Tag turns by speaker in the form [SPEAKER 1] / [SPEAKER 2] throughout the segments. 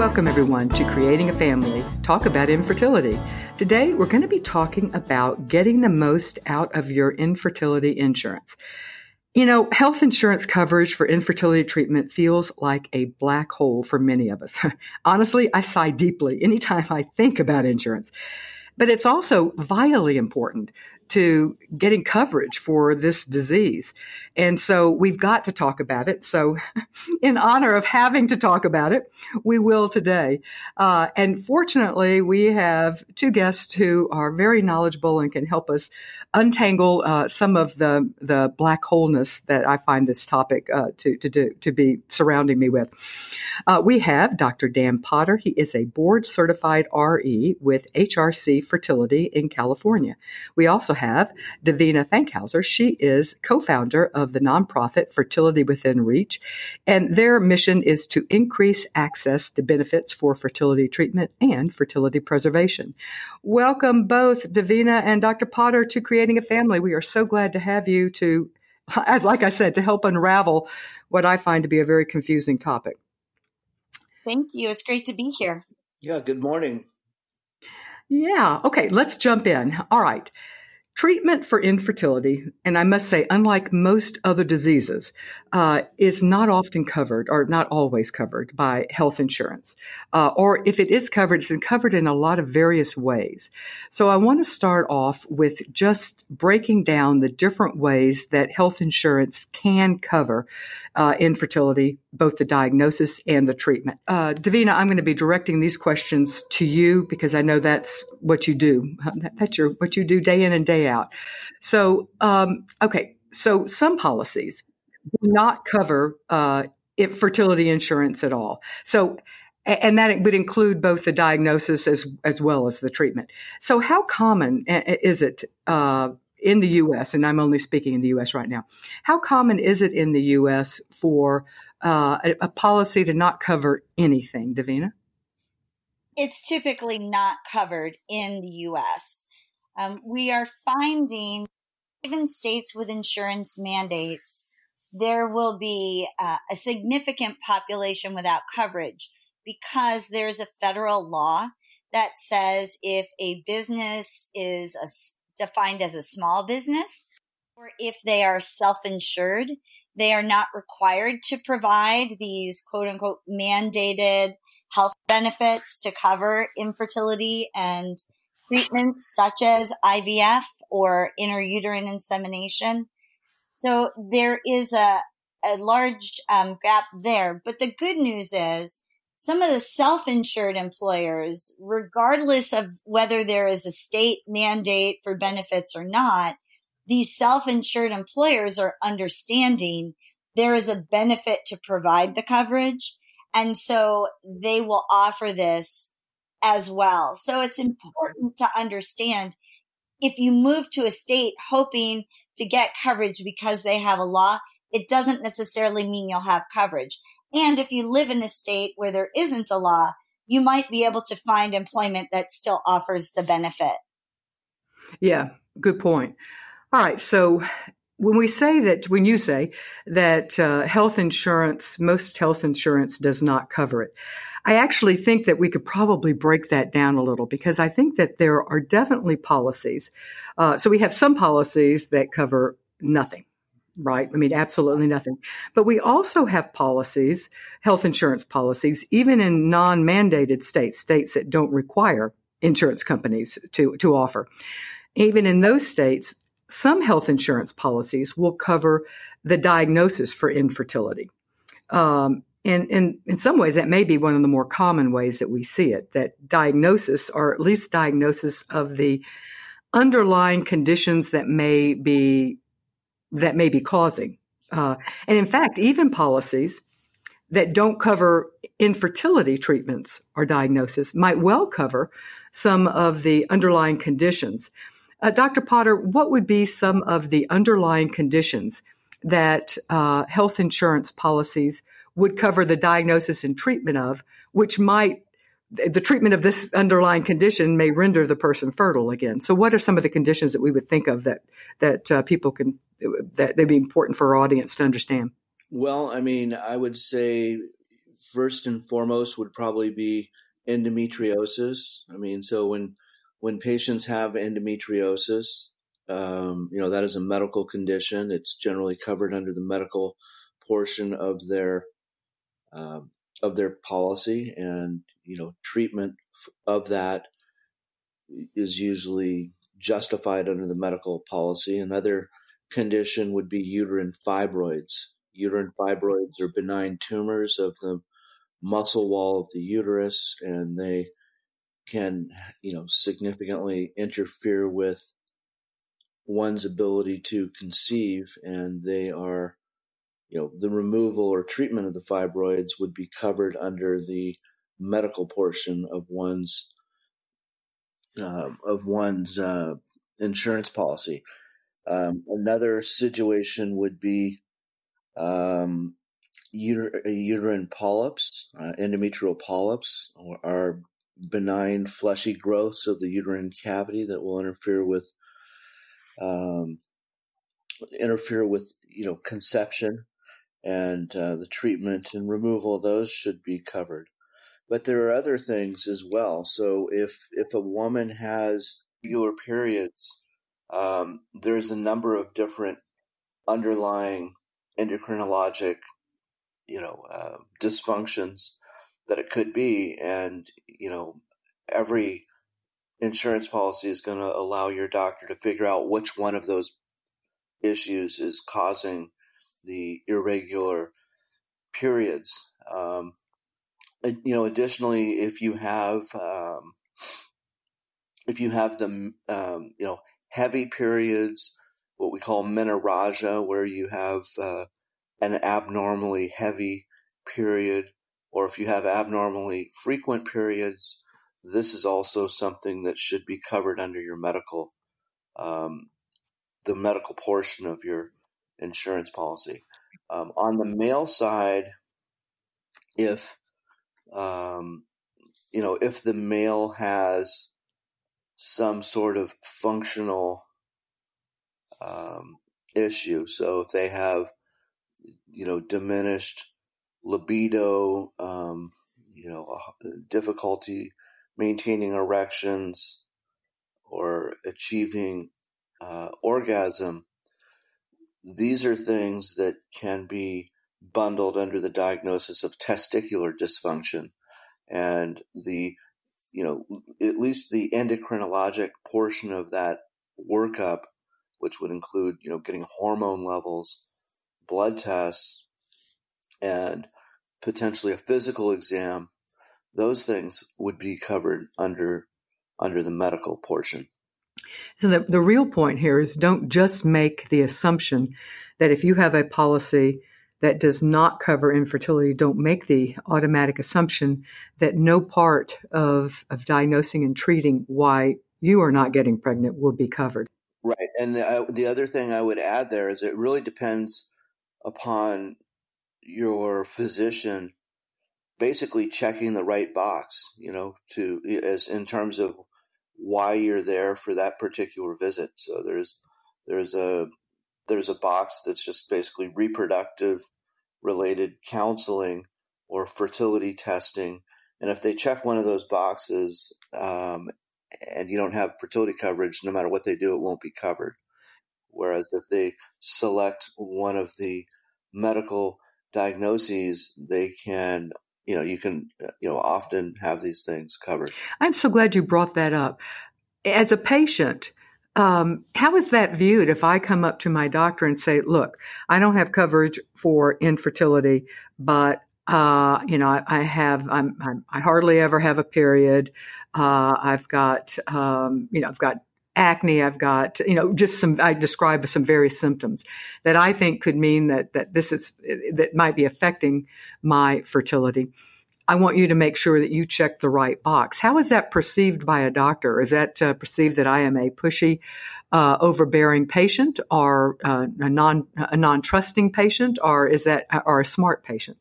[SPEAKER 1] Welcome, everyone, to Creating a Family, Talk About Infertility. Today, we're going to be talking about getting the most out of your infertility insurance. You know, health insurance coverage for infertility treatment feels like a black hole for many of us. Honestly, I sigh deeply anytime I think about insurance. But it's also vitally important to getting coverage for this disease. And so we've got to talk about it. So in honor of having to talk about it, we will today. And fortunately, we have two guests who are very knowledgeable and can help us untangle some of the black holeness that I find this topic to be surrounding me with. We have Dr. Dan Potter. He is a board certified RE with HRC Fertility in California. We also have Davina Fankhauser. She is co-founder of the nonprofit Fertility Within Reach, and their mission is to increase access to benefits for fertility treatment and fertility preservation. Welcome both Davina and Dr. Potter to Creating a Family. We are so glad to have you to, like I said, to help unravel what I find to be a very confusing topic.
[SPEAKER 2] Thank you. It's great to be here.
[SPEAKER 3] Yeah, good morning.
[SPEAKER 1] Yeah. Okay, let's jump in. All right. Treatment for infertility, and I must say, unlike most other diseases, is not often covered or not always covered by health insurance. Or if it is covered, it's covered in a lot of various ways. So I want to start off with just breaking down the different ways that health insurance can cover infertility, both the diagnosis and the treatment. Davina, I'm going to be directing these questions to you because I know that's what you do. That's what you do day in and day out. So, okay. So some policies do not cover fertility insurance at all. So, and that would include both the diagnosis as well as the treatment. So how common is it in the U.S., and I'm only speaking in the U.S. right now, how common is it in the U.S. for a policy to not cover anything, Davina?
[SPEAKER 2] It's typically not covered in the U.S. We are finding, even states with insurance mandates, there will be a significant population without coverage because there's a federal law that says if a business is defined as a small business or if they are self-insured, they are not required to provide these quote unquote mandated health benefits to cover infertility and treatments such as IVF or intrauterine insemination. So there is a large gap there. But the good news is some of the self-insured employers, regardless of whether there is a state mandate for benefits or not, these self-insured employers are understanding there is a benefit to provide the coverage. And so they will offer this as well. So it's important to understand if you move to a state hoping to get coverage because they have a law, it doesn't necessarily mean you'll have coverage. And if you live in a state where there isn't a law, you might be able to find employment that still offers the benefit.
[SPEAKER 1] Yeah, good point. All right. So when you say that health insurance, most health insurance does not cover it, I actually think that we could probably break that down a little because I think that there are definitely policies. So we have some policies that cover nothing, right? I mean, absolutely nothing. But we also have policies, health insurance policies, even in non-mandated states that don't require insurance companies to offer. Even in those states, some health insurance policies will cover the diagnosis for infertility. And in some ways, that may be one of the more common ways that we see it, that diagnosis, or at least diagnosis of the underlying conditions that may be causing. And in fact, even policies that don't cover infertility treatments or diagnosis might well cover some of the underlying conditions. Dr. Potter, what would be some of the underlying conditions that health insurance policies would cover the diagnosis and treatment of, which might, the treatment of this underlying condition may render the person fertile again? So what are some of the conditions that we would think of that people can, that they'd be important for our audience to understand?
[SPEAKER 3] Well, I mean, I would say first and foremost would probably be endometriosis. I mean, so when patients have endometriosis, that is a medical condition. It's generally covered under the medical portion of their policy, and treatment of that is usually justified under the medical policy. Another condition would be uterine fibroids. Uterine fibroids are benign tumors of the muscle wall of the uterus, and they can, significantly interfere with one's ability to conceive, and they are, the removal or treatment of the fibroids would be covered under the medical portion of one's insurance policy. Another situation would be uterine polyps. Endometrial polyps are benign fleshy growths of the uterine cavity that will interfere with conception, and the treatment and removal of those should be covered. But there are other things as well. So if a woman has irregular periods, there's a number of different underlying endocrinologic, dysfunctions that it could be. And, every insurance policy is going to allow your doctor to figure out which one of those issues is causing the irregular periods. Additionally, if you have the heavy periods, what we call menorrhagia, where you have an abnormally heavy period, or if you have abnormally frequent periods, this is also something that should be covered under your medical, the medical portion of your insurance policy. On the male side, if the male has some sort of functional issue, so if they have, diminished libido, difficulty maintaining erections or achieving orgasm, these are things that can be bundled under the diagnosis of testicular dysfunction. And at least the endocrinologic portion of that workup, which would include, getting hormone levels, blood tests, and potentially a physical exam, those things would be covered under the medical portion.
[SPEAKER 1] So the real point here is, don't just make the assumption that if you have a policy that does not cover infertility, don't make the automatic assumption that no part of diagnosing and treating why you are not getting pregnant will be covered.
[SPEAKER 3] Right. And the other thing I would add there is it really depends upon your physician basically checking the right box, in terms of why you're there for that particular visit. So there's a box that's just basically reproductive related counseling or fertility testing. And if they check one of those boxes, and you don't have fertility coverage, no matter what they do, it won't be covered. Whereas if they select one of the medical diagnoses, they can, you can often have these things covered.
[SPEAKER 1] I'm so glad you brought that up. As a patient, how is that viewed if I come up to my doctor and say, look, I don't have coverage for infertility, but I hardly ever have a period. I've got acne. I've got, I describe some various symptoms that I think could mean that might be affecting my fertility. I want you to make sure that you check the right box. How is that perceived by a doctor? Is that perceived that I am a pushy, overbearing patient, or a non-trusting patient, or a smart patient?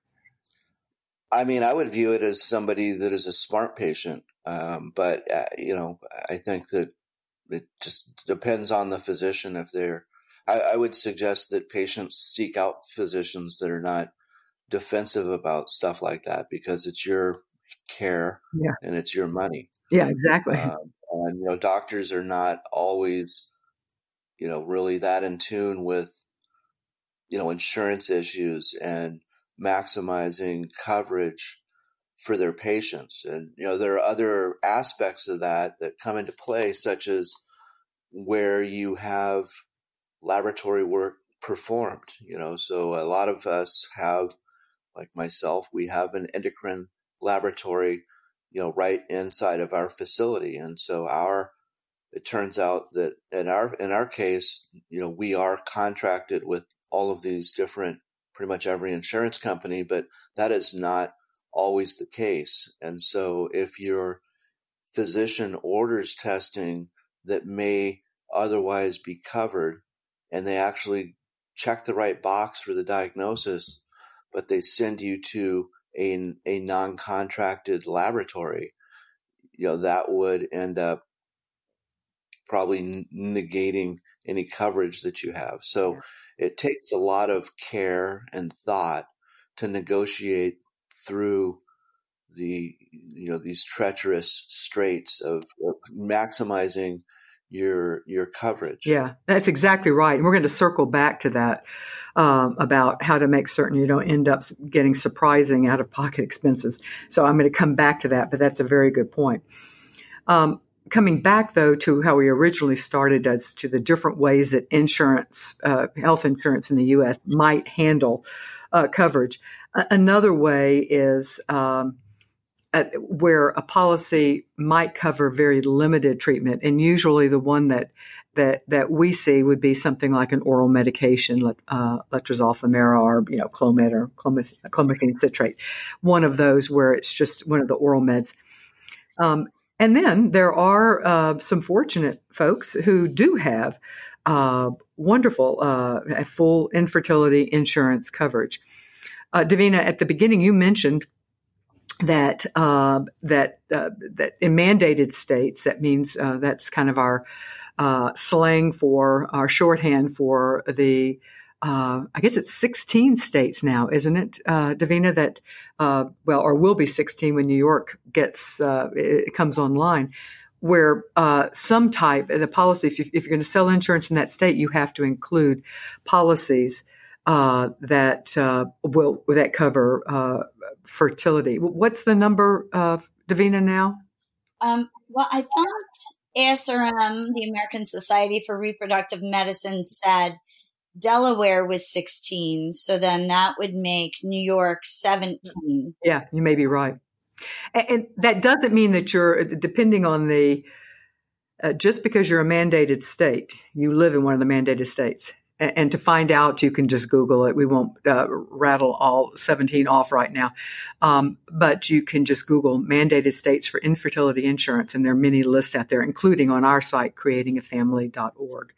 [SPEAKER 3] I mean, I would view it as somebody that is a smart patient, but I think that it just depends on the physician. I would suggest that patients seek out physicians that are not defensive about stuff like that because it's your care and it's your money.
[SPEAKER 1] Yeah, exactly.
[SPEAKER 3] And doctors are not always, really that in tune with, insurance issues and maximizing coverage for their patients. And, there are other aspects of that come into play, such as where you have laboratory work performed, so a lot of us have, like myself, we have an endocrine laboratory, right inside of our facility. And so it turns out that in our case, we are contracted with all of these different, pretty much every insurance company, but that is not always the case. And so if your physician orders testing that may otherwise be covered and they actually check the right box for the diagnosis, but they send you to a non-contracted laboratory, that would end up probably negating any coverage that you have. So it takes a lot of care and thought to negotiate through these treacherous straits of maximizing your coverage.
[SPEAKER 1] Yeah, that's exactly right. And we're going to circle back to that about how to make certain you don't end up getting surprising out-of-pocket expenses. So I'm going to come back to that, but that's a very good point. Coming back, though, to how we originally started as to the different ways that insurance, health insurance in the U.S. might handle coverage. Another way is where a policy might cover very limited treatment, and usually the one that we see would be something like an oral medication, letrozole, Femara, or Clomid or clomiphene citrate, one of those where it's just one of the oral meds. And then there are some fortunate folks who do have wonderful full infertility insurance coverage. Davina, at the beginning you mentioned that in mandated states, that means that's kind of our slang for our shorthand for the I guess it's 16 states now, isn't it, Davina? That or will be 16 when New York it comes online, where some type of the policy, if you're going to sell insurance in that state, you have to include policies that cover fertility. What's the number, Davina, now?
[SPEAKER 2] Well, I thought ASRM, the American Society for Reproductive Medicine, said Delaware was 16. So then that would make New York 17.
[SPEAKER 1] Yeah, you may be right. And that doesn't mean that you're, depending on just because you're a mandated state, you live in one of the mandated states. And to find out, you can just Google it. We won't rattle all 17 off right now. But you can just Google mandated states for infertility insurance, and there are many lists out there, including on our site, creatingafamily.org.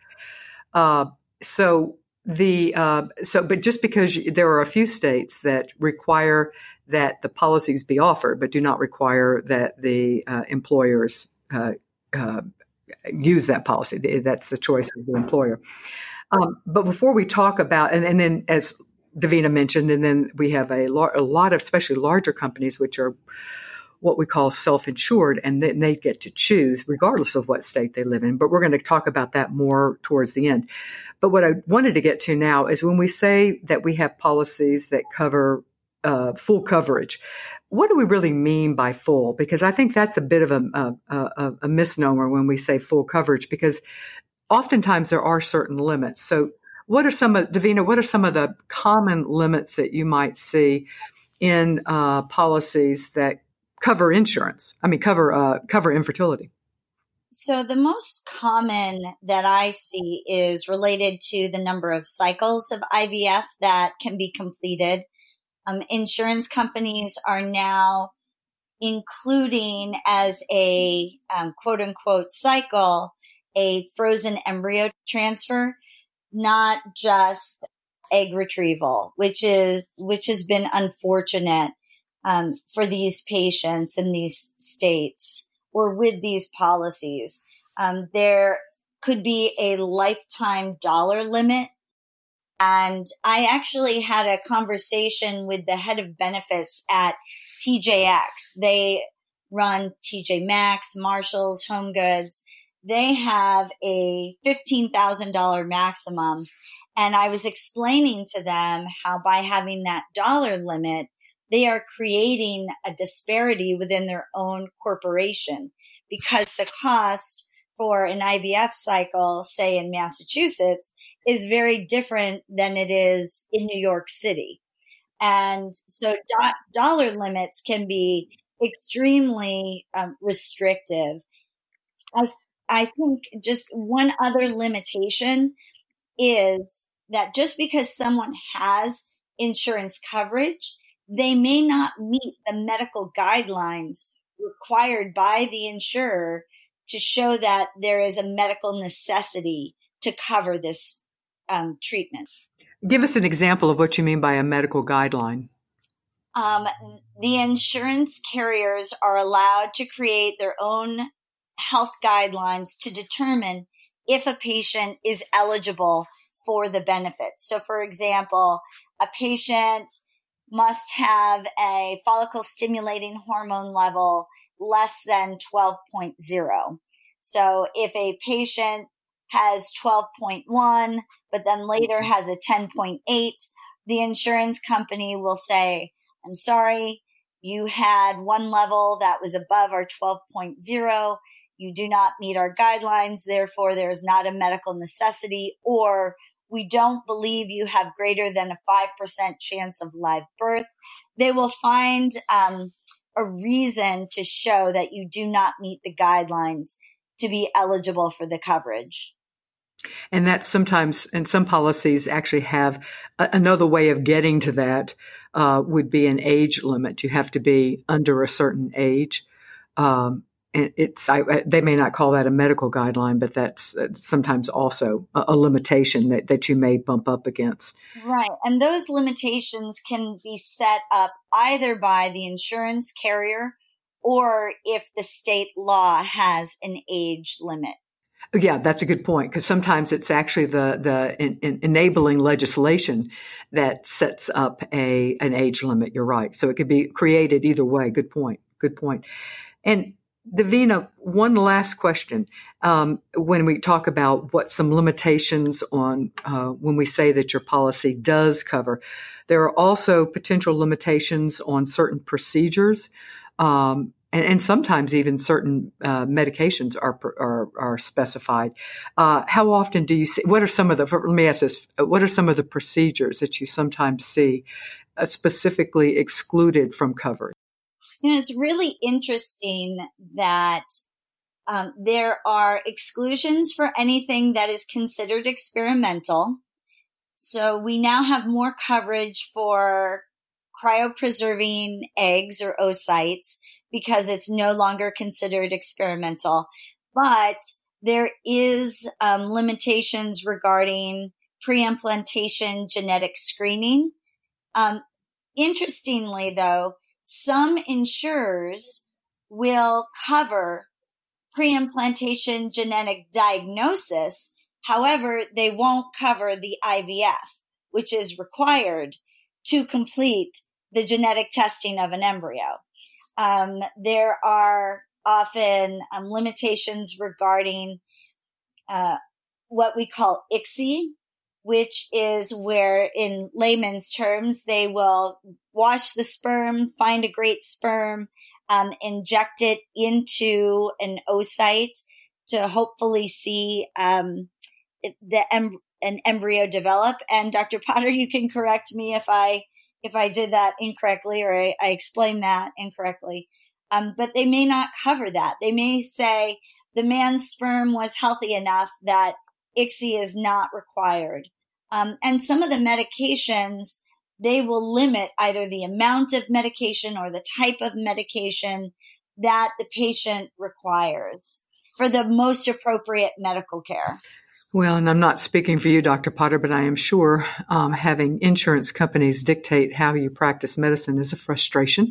[SPEAKER 1] But just because there are a few states that require that the policies be offered, but do not require that the employers use that policy. That's the choice of the employer. But before we talk about, and then as Davina mentioned, and then we have a lot of, especially larger companies, which are what we call self-insured, and then they get to choose regardless of what state they live in. But we're going to talk about that more towards the end. But what I wanted to get to now is when we say that we have policies that cover full coverage, what do we really mean by full? Because I think that's a bit of a misnomer when we say full coverage, because oftentimes there are certain limits. So Davina, what are some of the common limits that you might see in policies that cover insurance? Cover infertility.
[SPEAKER 2] So the most common that I see is related to the number of cycles of IVF that can be completed. Insurance companies are now including as a quote unquote cycle a frozen embryo transfer, not just egg retrieval, which has been unfortunate for these patients in these states or with these policies. There could be a lifetime dollar limit And I actually had a conversation with the head of benefits at TJX. They run TJ Maxx, Marshalls, Home Goods. They have a $15,000 maximum. And I was explaining to them how by having that dollar limit, they are creating a disparity within their own corporation, because the cost for an IVF cycle, say in Massachusetts, is very different than it is in New York City. And so dollar limits can be extremely restrictive. I think just one other limitation is that just because someone has insurance coverage, they may not meet the medical guidelines required by the insurer to show that there is a medical necessity to cover this treatment.
[SPEAKER 1] Give us an example of what you mean by a medical guideline.
[SPEAKER 2] The insurance carriers are allowed to create their own health guidelines to determine if a patient is eligible for the benefit. So, for example, a patient must have a follicle stimulating hormone level less than 12.0. So if a patient has 12.1, but then later has a 10.8, the insurance company will say, I'm sorry, you had one level that was above our 12.0. You do not meet our guidelines. Therefore, there is not a medical necessity, or we don't believe you have greater than a 5% chance of live birth. They will find a reason to show that you do not meet the guidelines to be eligible for the coverage.
[SPEAKER 1] And that sometimes, and some policies actually have another way of getting to that would be an age limit. You have to be under a certain age. And they may not call that a medical guideline, but that's sometimes also a limitation that you may bump up against.
[SPEAKER 2] Right. And those limitations can be set up either by the insurance carrier or if the state law has an age limit.
[SPEAKER 1] Yeah, that's a good point, because sometimes it's actually the enabling legislation that sets up an age limit. You're right. So it could be created either way. Good point. Good point. And Davina, one last question. When we talk about what some limitations on when we say that your policy does cover, there are also potential limitations on certain procedures. And sometimes even certain medications are specified. How often do you see? What are some of the? Let me ask this: what are some of the procedures that you sometimes see specifically excluded from coverage?
[SPEAKER 2] You know, it's really interesting that there are exclusions for anything that is considered experimental. So we now have more coverage for cryopreserving eggs or oocytes because it's no longer considered experimental. But there is limitations regarding pre-implantation genetic screening. Interestingly, though, some insurers will cover pre-implantation genetic diagnosis. However, they won't cover the IVF, which is required to complete the genetic testing of an embryo. There are often limitations regarding what we call ICSI, which is where, in layman's terms, they will wash the sperm, find a great sperm, inject it into an oocyte to hopefully see an embryo develop. And Dr. Potter, you can correct me if I did that incorrectly or I explained that incorrectly. But they may not cover that. They may say the man's sperm was healthy enough that ICSI is not required. And some of the medications, they will limit either the amount of medication or the type of medication that the patient requires for the most appropriate medical care.
[SPEAKER 1] Well, and I'm not speaking for you, Dr. Potter, but I am sure having insurance companies dictate how you practice medicine is a frustration.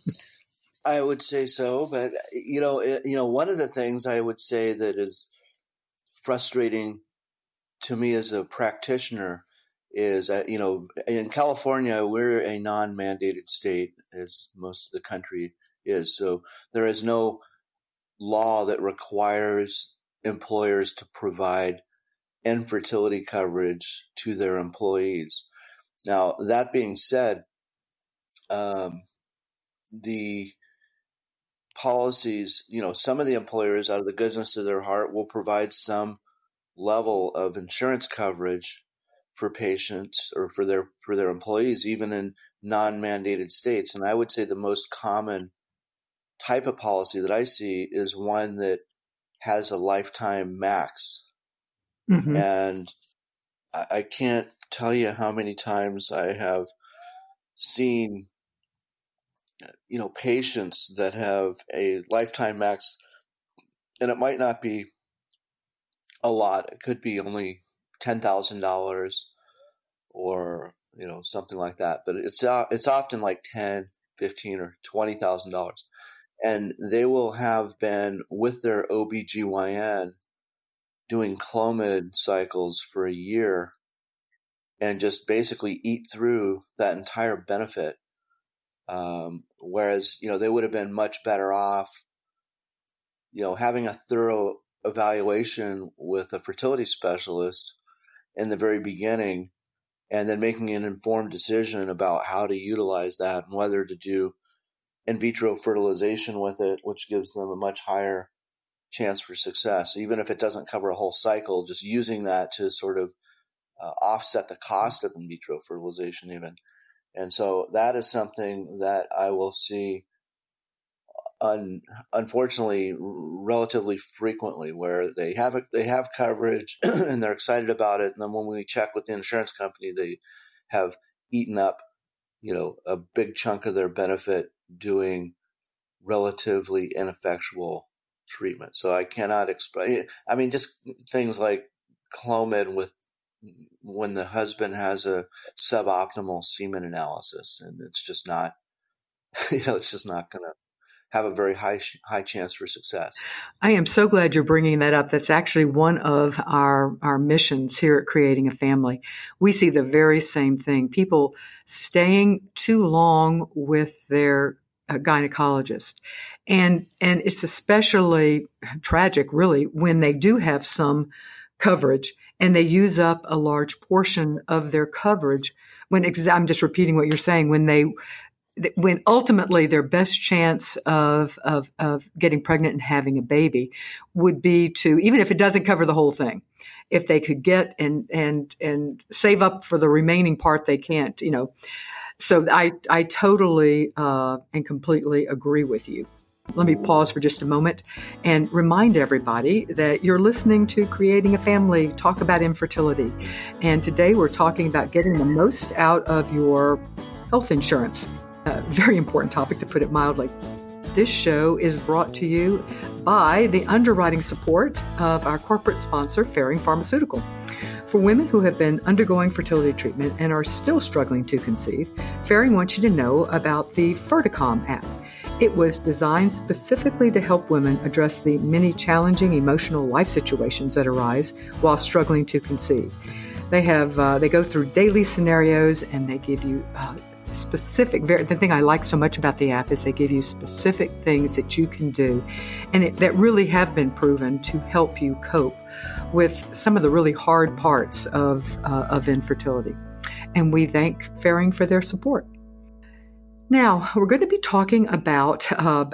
[SPEAKER 3] I would say so, but one of the things I would say that is frustrating to me as a practitioner is, in California, we're a non-mandated state, as most of the country is. So there is no law that requires employers to provide infertility coverage to their employees. Now, that being said, the policies, some of the employers, out of the goodness of their heart, will provide some level of insurance coverage for patients or for their employees, even in non-mandated states. And I would say the most common type of policy that I see is one that has a lifetime max.
[SPEAKER 1] Mm-hmm.
[SPEAKER 3] And I can't tell you how many times I have seen, patients that have a lifetime max, and it might not be a lot. It could be only $10,000 or, something like that. But it's often like $10,000, $15,000 or $20,000. And they will have been with their OBGYN doing Clomid cycles for a year and just basically eat through that entire benefit. Whereas, they would have been much better off, having a thorough evaluation with a fertility specialist in the very beginning, and then making an informed decision about how to utilize that and whether to do in vitro fertilization with it, which gives them a much higher chance for success. Even if it doesn't cover a whole cycle, just using that to sort of offset the cost of in vitro fertilization even. And so that is something that I will see, unfortunately, relatively frequently, where they have coverage and they're excited about it. And then when we check with the insurance company, they have eaten up, a big chunk of their benefit doing relatively ineffectual treatment. So I cannot explain. I mean, just things like Clomid when the husband has a suboptimal semen analysis, and it's just not, it's just not going to have a very high chance for success.
[SPEAKER 1] I am so glad you're bringing that up. That's actually one of our missions here at Creating a Family. We see the very same thing. People staying too long with their gynecologist. And it's especially tragic, really, when they do have some coverage and they use up a large portion of their coverage. I'm just repeating what you're saying, when ultimately their best chance of getting pregnant and having a baby would be to, even if it doesn't cover the whole thing, if they could get and save up for the remaining part they can't, So I totally and completely agree with you. Let me pause for just a moment and remind everybody that you're listening to Creating a Family, talk about infertility. And today we're talking about getting the most out of your health insurance. A very important topic, to put it mildly. This show is brought to you by the underwriting support of our corporate sponsor, Ferring Pharmaceutical. For women who have been undergoing fertility treatment and are still struggling to conceive, Ferring wants you to know about the Ferticom app. It was designed specifically to help women address the many challenging emotional life situations that arise while struggling to conceive. They go through daily scenarios, and they give you the thing I like so much about the app is they give you specific things that you can do and that really have been proven to help you cope with some of the really hard parts of infertility. And we thank Ferring for their support. Now, we're going to be talking about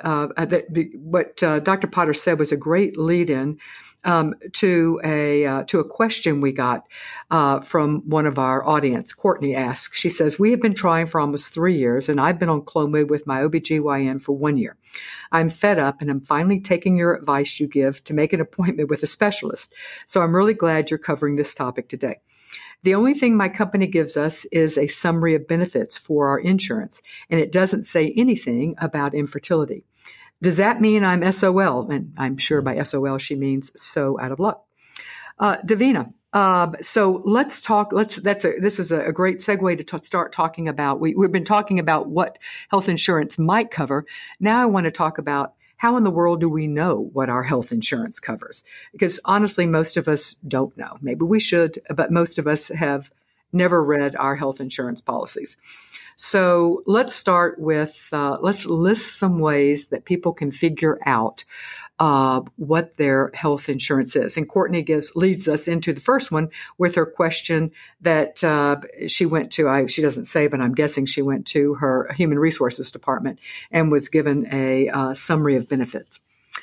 [SPEAKER 1] what Dr. Potter said was a great lead-in to a question we got from one of our audience. Courtney asks, she says, we have been trying for almost 3 years, and I've been on Clomid with my OBGYN for 1 year. I'm fed up, and I'm finally taking your advice you give to make an appointment with a specialist. So I'm really glad you're covering this topic today. The only thing my company gives us is a summary of benefits for our insurance, and it doesn't say anything about infertility. Does that mean I'm SOL? And I'm sure by SOL she means so out of luck. Davina, so let's talk. This is a great segue to start talking about. We've been talking about what health insurance might cover. Now I want to talk about how in the world do we know what our health insurance covers? Because honestly, most of us don't know. Maybe we should, but most of us have never read our health insurance policies. So let's start with, let's list some ways that people can figure out what their health insurance is. And Courtney leads us into the first one with her question that she went to, she doesn't say, but I'm guessing she went to her human resources department and was given a summary of benefits.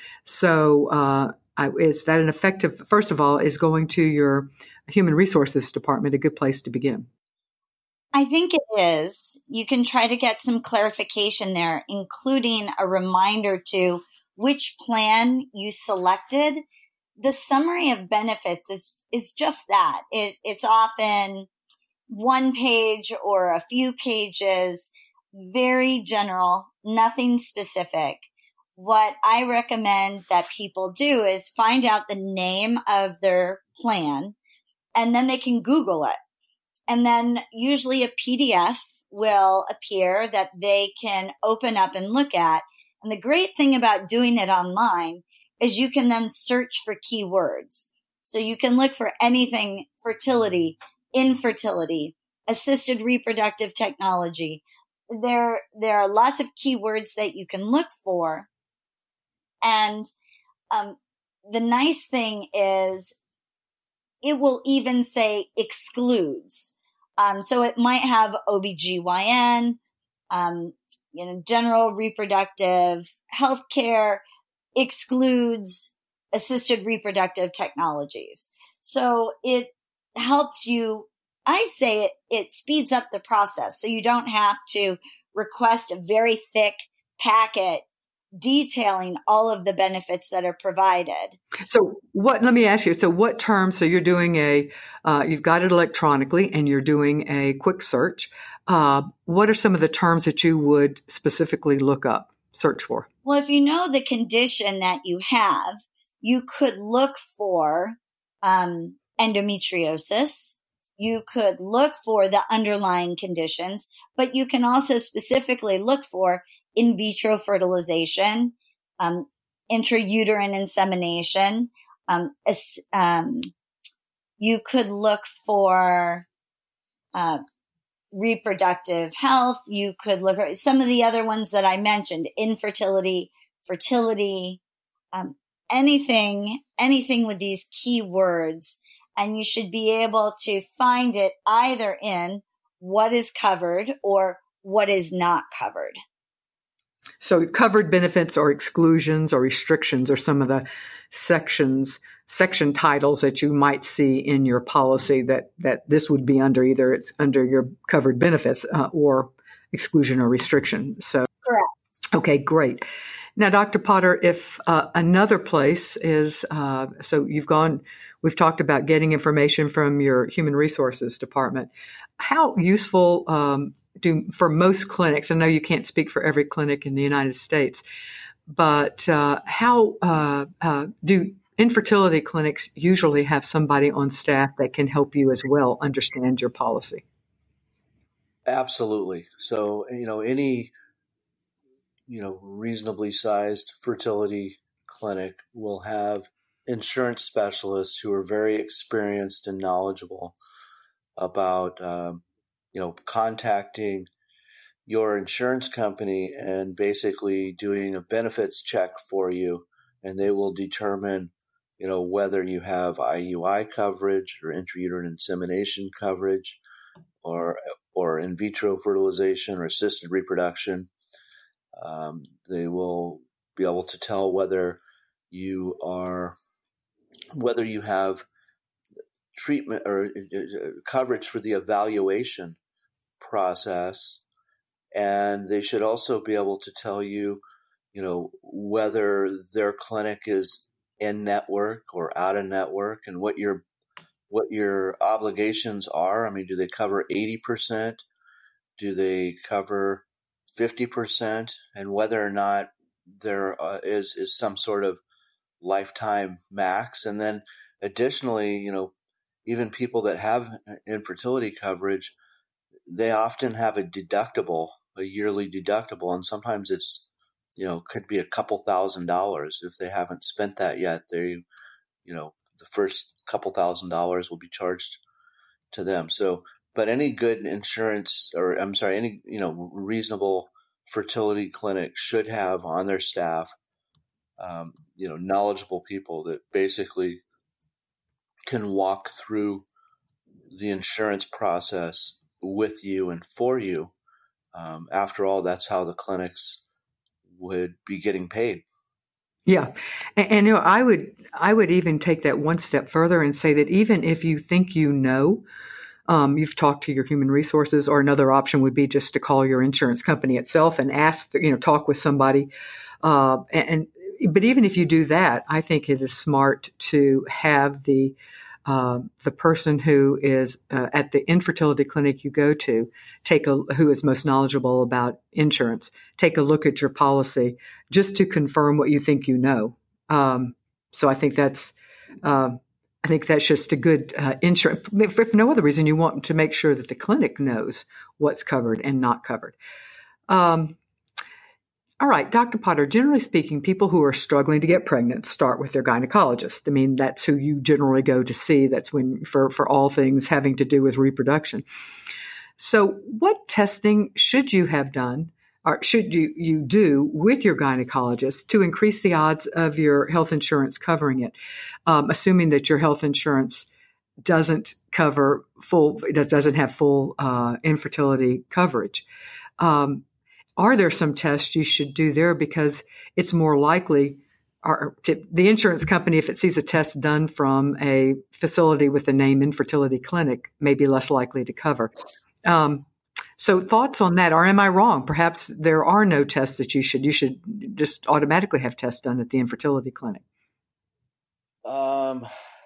[SPEAKER 1] So is that an effective, first of all, is going to your human resources department a good place to begin?
[SPEAKER 2] I think it is. You can try to get some clarification there, including a reminder to which plan you selected. The summary of benefits is just that. It's often one page or a few pages, very general, nothing specific. What I recommend that people do is find out the name of their plan, and then they can Google it. And then usually a PDF will appear that they can open up and look at. And the great thing about doing it online is you can then search for keywords. So you can look for anything: fertility, infertility, assisted reproductive technology. There are lots of keywords that you can look for. And the nice thing is it will even say excludes. So it might have OBGYN, general reproductive healthcare, excludes assisted reproductive technologies. So it helps you, I say it speeds up the process. So you don't have to request a very thick packet detailing all of the benefits that are provided.
[SPEAKER 1] So let me ask you, so what terms, so you're doing you've got it electronically and you're doing a quick search. What are some of the terms that you would specifically search for?
[SPEAKER 2] Well, if you know the condition that you have, you could look for endometriosis. You could look for the underlying conditions, but you can also specifically look for in vitro fertilization, intrauterine insemination. You could look for reproductive health. You could look at some of the other ones that I mentioned: infertility, fertility, anything with these keywords. And you should be able to find it either in what is covered or what is not covered.
[SPEAKER 1] So covered benefits or exclusions or restrictions are some of the section titles that you might see in your policy that this would be under. Either it's under your covered benefits or exclusion or restriction. So,
[SPEAKER 2] correct.
[SPEAKER 1] Okay, great. Now, Dr. Potter, if another place is, we've talked about getting information from your human resources department. How useful for most clinics, I know you can't speak for every clinic in the United States, but how do infertility clinics usually have somebody on staff that can help you as well understand your policy?
[SPEAKER 3] Absolutely. So, any reasonably sized fertility clinic will have insurance specialists who are very experienced and knowledgeable about contacting your insurance company and basically doing a benefits check for you, and they will determine whether you have IUI coverage or intrauterine insemination coverage or in vitro fertilization or assisted reproduction. They will be able to tell whether you have treatment or coverage for the evaluation process, and they should also be able to tell you, whether their clinic is in network or out of network, and what your obligations are. I mean, do they cover 80%? Do they cover 50%? And whether or not there is some sort of lifetime max. And then additionally, even people that have infertility coverage, they often have a yearly deductible, and sometimes it's, could be a couple $1,000s. If they haven't spent that yet, the first couple $1,000s will be charged to them. So but any good insurance, or I'm sorry, any, reasonable fertility clinic should have on their staff, knowledgeable people that basically can walk through the insurance process with you and for you. After all, that's how the clinics would be getting paid.
[SPEAKER 1] Yeah. And I would even take that one step further and say that even if you think you've talked to your human resources, or another option would be just to call your insurance company itself and ask, talk with somebody. But even if you do that, I think it is smart to have the person who is at the infertility clinic you go to who is most knowledgeable about insurance, take a look at your policy just to confirm what you think you know. So I think that's just a good insurance. If no other reason, you want to make sure that the clinic knows what's covered and not covered. All right, Dr. Potter, generally speaking, people who are struggling to get pregnant start with their gynecologist. I mean, that's who you generally go to see. That's for all things having to do with reproduction. So what testing should you have done, or should you do with your gynecologist to increase the odds of your health insurance covering it, assuming that your health insurance doesn't have full infertility coverage? Are there some tests you should do there? Because it's more likely, the insurance company, if it sees a test done from a facility with the name Infertility Clinic, may be less likely to cover. So thoughts on that, or am I wrong? Perhaps there are no tests that you should just automatically have tests done at the infertility clinic.
[SPEAKER 3] I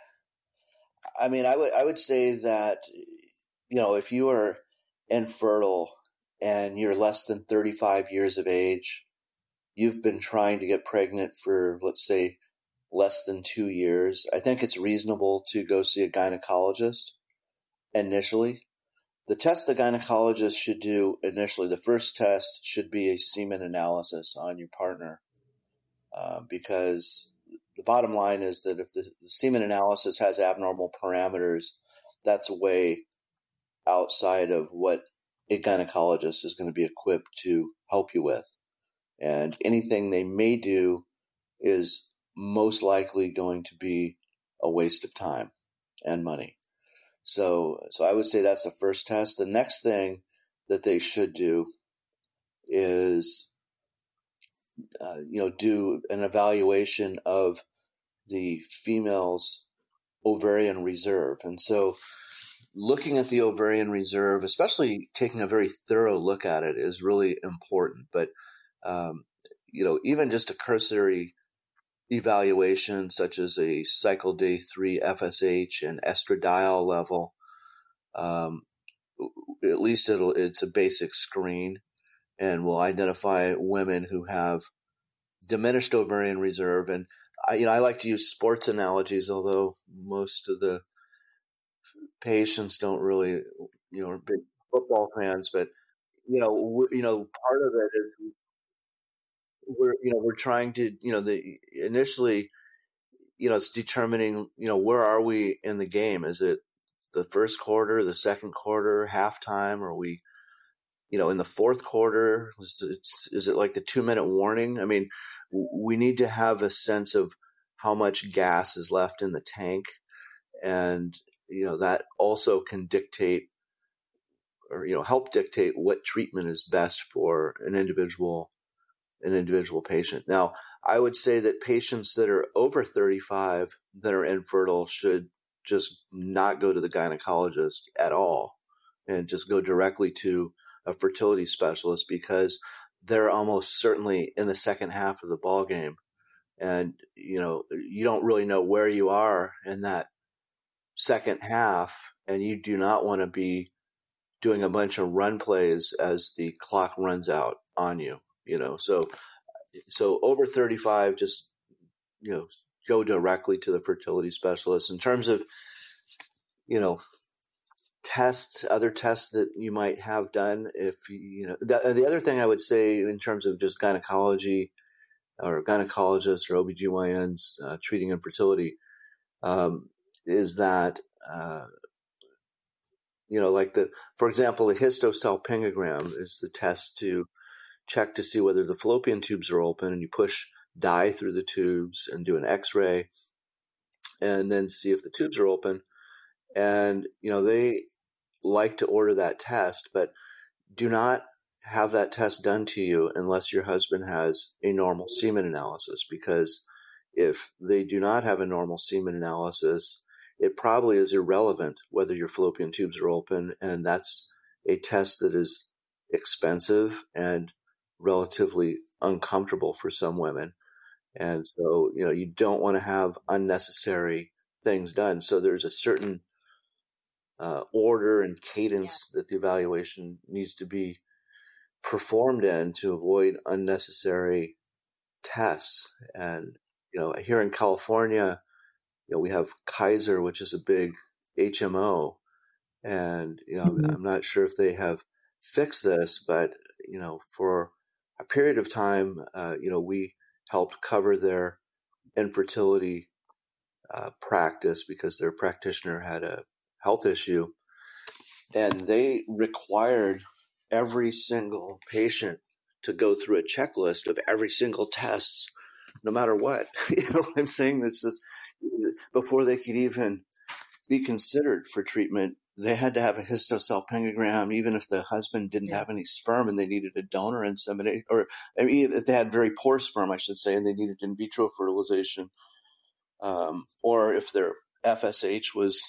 [SPEAKER 3] would say that, if you are infertile and you're less than 35 years of age, you've been trying to get pregnant for, let's say, less than 2 years, I think it's reasonable to go see a gynecologist initially. The test the gynecologist should do initially, the first test should be a semen analysis on your partner, because the bottom line is that if the semen analysis has abnormal parameters, that's way outside of what a gynecologist is going to be equipped to help you with. And anything they may do is most likely going to be a waste of time and money. So I would say that's the first test. The next thing that they should do is, do an evaluation of the female's ovarian reserve. And so looking at the ovarian reserve, especially taking a very thorough look at it, is really important. But, even just a cursory evaluation, such as a cycle day 3 FSH and estradiol level, at least it's a basic screen, and will identify women who have diminished ovarian reserve. And I like to use sports analogies, although most of the patients don't really, are big football fans, but part of it is we're trying to, initially, it's determining, where are we in the game? Is it the first quarter, the second quarter, halftime? Are we, in the fourth quarter? Is it like the 2-minute warning? I mean, we need to have a sense of how much gas is left in the tank, and that also can dictate, or help dictate what treatment is best for an individual patient. Now, I would say that patients that are over 35 that are infertile should just not go to the gynecologist at all, and just go directly to a fertility specialist, because they're almost certainly in the second half of the ball game, and you don't really know where you are in that second half, and you do not want to be doing a bunch of run plays as the clock runs out on you. So over 35, just go directly to the fertility specialist. In terms of other tests that you might have done, if the other thing I would say in terms of just gynecology or gynecologists or OBGYNs treating infertility, is that for example, the histosalpingogram is the test to check to see whether the fallopian tubes are open, and you push dye through the tubes and do an x-ray and then see if the tubes are open. And, they like to order that test, but do not have that test done to you unless your husband has a normal semen analysis, because if they do not have a normal semen analysis, it probably is irrelevant whether your fallopian tubes are open, and that's a test that is expensive and relatively uncomfortable for some women. And so, you don't want to have unnecessary things done. So there's a certain order and cadence that the evaluation needs to be performed in to avoid unnecessary tests. And, here in California, we have Kaiser, which is a big HMO. And, I'm not sure if they have fixed this, but, for a period of time, we helped cover their infertility practice because their practitioner had a health issue. And they required every single patient to go through a checklist of every single test, no matter what. What I'm saying? That's just before they could even be considered for treatment, they had to have a histosalpingogram, even if the husband didn't have any sperm and they needed a donor insemination, or if they had very poor sperm, I should say, and they needed in vitro fertilization, or if their FSH was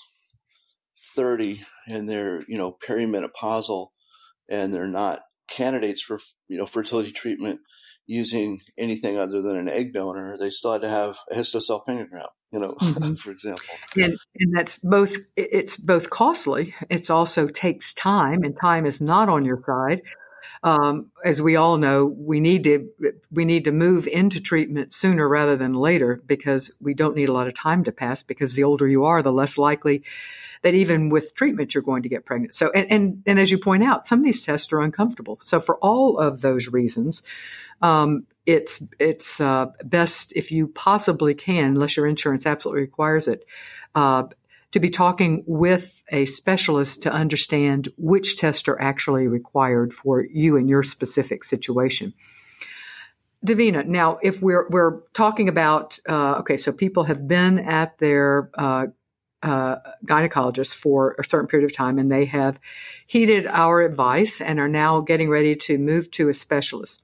[SPEAKER 3] 30 and they're, perimenopausal and they're not candidates for, fertility treatment using anything other than an egg donor, they still had to have a histosalpingogram, for example.
[SPEAKER 1] And that's it's both costly. It's also takes time, and time is not on your side. As we all know, we need to move into treatment sooner rather than later, because we don't need a lot of time to pass, because the older you are, the less likely that even with treatment you're going to get pregnant. So, and as you point out, some of these tests are uncomfortable. So for all of those reasons, it's best, if you possibly can, unless your insurance absolutely requires it, to be talking with a specialist to understand which tests are actually required for you and your specific situation. Davina, now, if we're talking about, so people have been at their gynecologist for a certain period of time, and they have heeded our advice and are now getting ready to move to a specialist.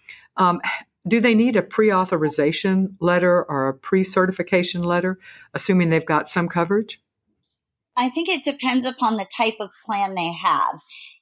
[SPEAKER 1] Do they need a pre-authorization letter or a pre-certification letter, assuming they've got some coverage?
[SPEAKER 2] I think it depends upon the type of plan they have.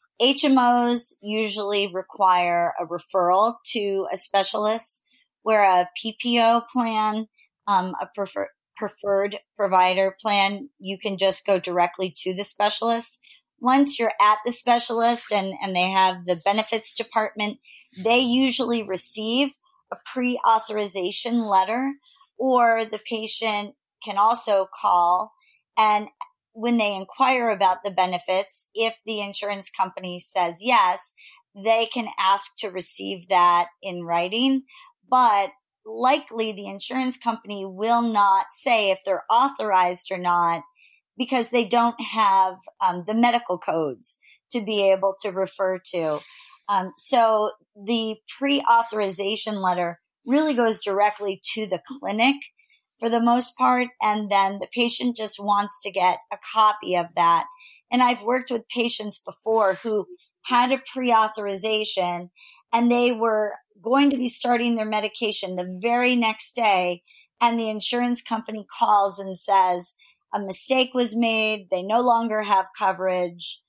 [SPEAKER 2] HMOs usually require a referral to a specialist, where a PPO plan, a preferred provider plan, you can just go directly to the specialist. Once you're at the specialist and they have the benefits department, they usually receive a pre-authorization letter, or the patient can also call, and when they inquire about the benefits, if the insurance company says yes, they can ask to receive that in writing. But likely the insurance company will not say if they're authorized or not, because they don't have the medical codes to be able to refer to. So the pre-authorization letter really goes directly to the clinic for the most part, and then the patient just wants to get a copy of that. And I've worked with patients before who had a pre-authorization, and they were going to be starting their medication the very next day, and the insurance company calls and says a mistake was made, they no longer have coverage,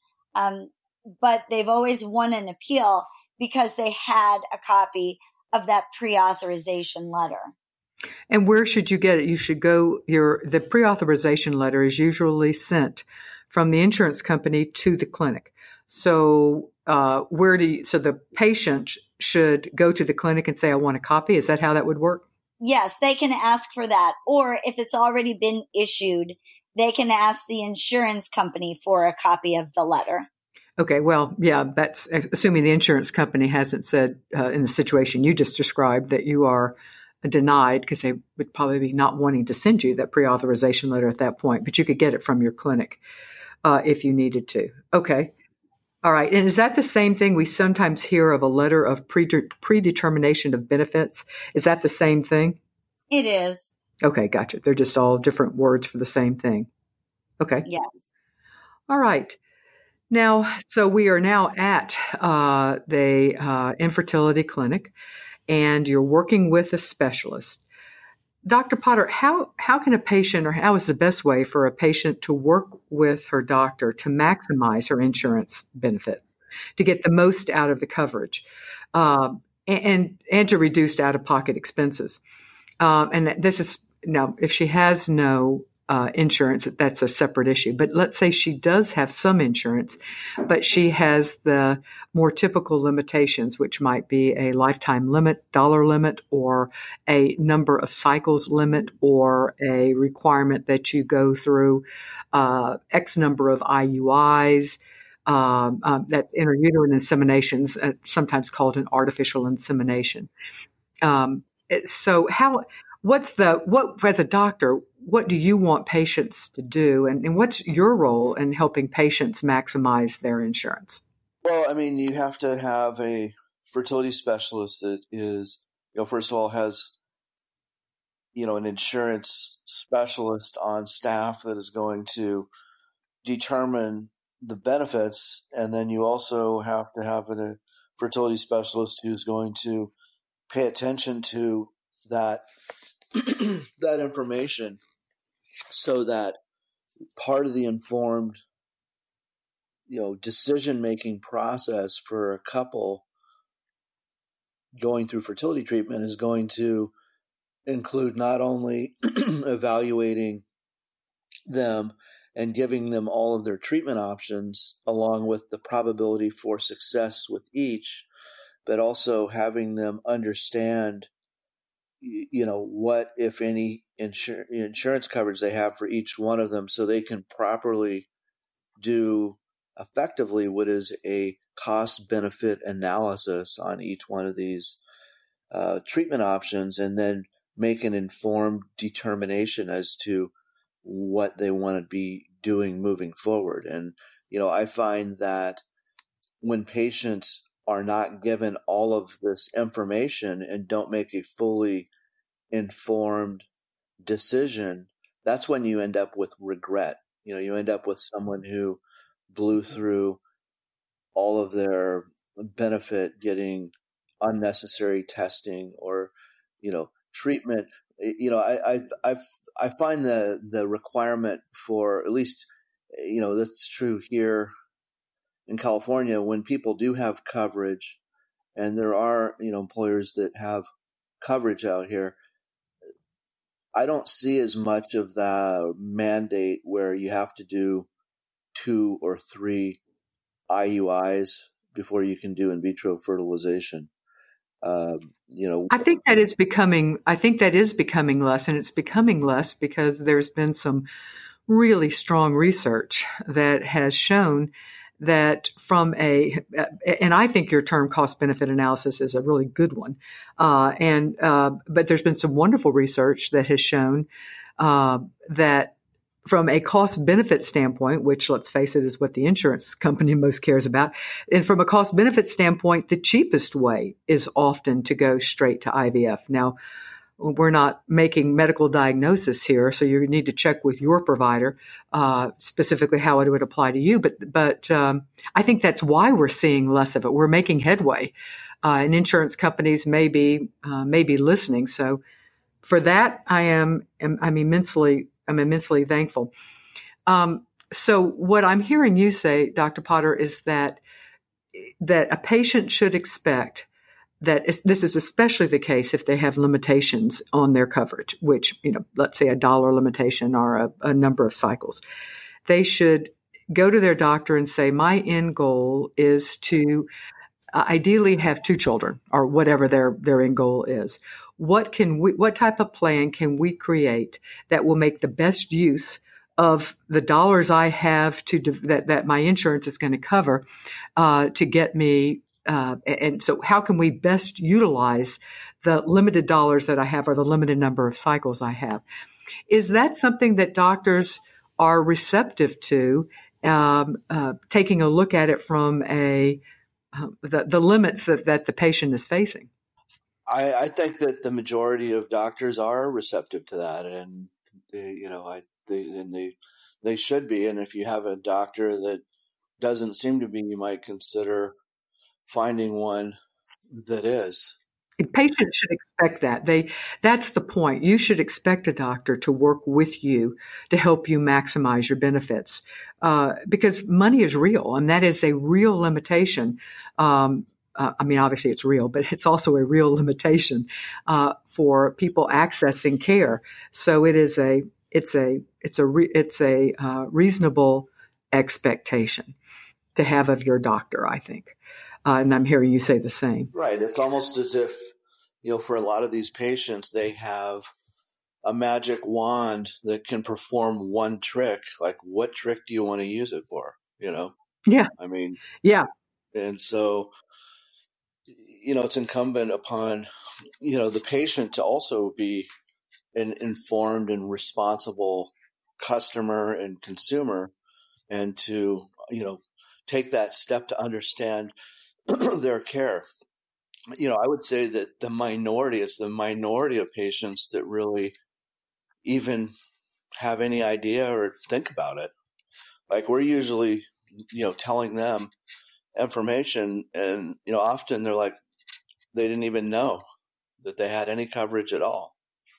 [SPEAKER 2] but they've always won an appeal because they had a copy of that pre-authorization letter.
[SPEAKER 1] And where should you get it? You should go, the pre-authorization letter is usually sent from the insurance company to the clinic. So so the patient should go to the clinic and say, I want a copy. Is that how that would work?
[SPEAKER 2] Yes, they can ask for that. Or if it's already been issued, they can ask the insurance company for a copy of the letter.
[SPEAKER 1] Okay, well, yeah, that's assuming the insurance company hasn't said in the situation you just described that you are denied, because they would probably be not wanting to send you that pre-authorization letter at that point, but you could get it from your clinic. if you needed to. Okay. All right. And is that the same thing? We sometimes hear of a letter of predetermination of benefits. Is that the same thing?
[SPEAKER 2] It is.
[SPEAKER 1] Okay. Gotcha. They're just all different words for the same thing. Okay.
[SPEAKER 2] Yes.
[SPEAKER 1] All right. Now, so we are now at the infertility clinic, and you're working with a specialist. Dr. Potter, how can a patient, or how is the best way for a patient to work with her doctor to maximize her insurance benefit, to get the most out of the coverage, and to reduce out-of-pocket expenses? And this is now, if she has no insurance, that's a separate issue. But let's say she does have some insurance, but she has the more typical limitations, which might be a lifetime limit, dollar limit, or a number of cycles limit, or a requirement that you go through X number of IUIs, that intrauterine inseminations, sometimes called an artificial insemination. So as a doctor, what do you want patients to do, and what's your role in helping patients maximize their insurance?
[SPEAKER 3] Well, I mean, you have to have a fertility specialist that is, first of all, has, an insurance specialist on staff that is going to determine the benefits. And then you also have to have a fertility specialist who's going to pay attention to that that information, so that part of the informed, decision-making process for a couple going through fertility treatment is going to include not only evaluating them and giving them all of their treatment options along with the probability for success with each, but also having them understand what, if any, insurance coverage they have for each one of them, so they can properly do effectively what is a cost-benefit analysis on each one of these treatment options, and then make an informed determination as to what they want to be doing moving forward. And, I find that when patients are not given all of this information and don't make a fully informed decision, that's when you end up with regret. You end up with someone who blew through all of their benefit getting unnecessary testing or, treatment. I find the requirement for, at least, that's true here in California, when people do have coverage, and there are, employers that have coverage out here, I don't see as much of the mandate where you have to do 2 or 3 IUIs before you can do in vitro fertilization.
[SPEAKER 1] I think that is becoming less, and it's becoming less because there's been some really strong research that has shown that and I think your term cost benefit analysis is a really good one. But there's been some wonderful research that has shown that from a cost benefit standpoint, which, let's face it, is what the insurance company most cares about. And from a cost benefit standpoint, the cheapest way is often to go straight to IVF. Now, we're not making medical diagnosis here, so you need to check with your provider specifically how it would apply to you. But I think that's why we're seeing less of it. We're making headway, and insurance companies may be listening. So for that, I'm immensely thankful. So what I'm hearing you say, Dr. Potter, is that a patient should expect that this is especially the case if they have limitations on their coverage, which, let's say a dollar limitation or a number of cycles. They should go to their doctor and say, my end goal is to ideally have 2 children, or whatever their end goal is. What type of plan can we create that will make the best use of the dollars I have that my insurance is going to cover to get me? And so how can we best utilize the limited dollars that I have, or the limited number of cycles I have? Is that something that doctors are receptive to? taking a look at it from the limits that the patient is facing.
[SPEAKER 3] I think that the majority of doctors are receptive to that, and they should be. And if you have a doctor that doesn't seem to be, you might consider finding one that is.
[SPEAKER 1] Patients should expect that. That's the point. You should expect a doctor to work with you to help you maximize your benefits, because money is real, and that is a real limitation. Obviously it's real, but it's also a real limitation for people accessing care. So it's a reasonable expectation to have of your doctor, I think. And I'm hearing you say the same.
[SPEAKER 3] Right. It's almost as if, for a lot of these patients, they have a magic wand that can perform one trick. Like, what trick do you want to use it for?
[SPEAKER 1] Yeah.
[SPEAKER 3] Yeah. And so, it's incumbent upon, the patient to also be an informed and responsible customer and consumer, and to, take that step to understand their care. I would say that it's the minority of patients that really even have any idea or think about it. Like, we're usually, telling them information, and, often they're like, they didn't even know that they had any coverage at all.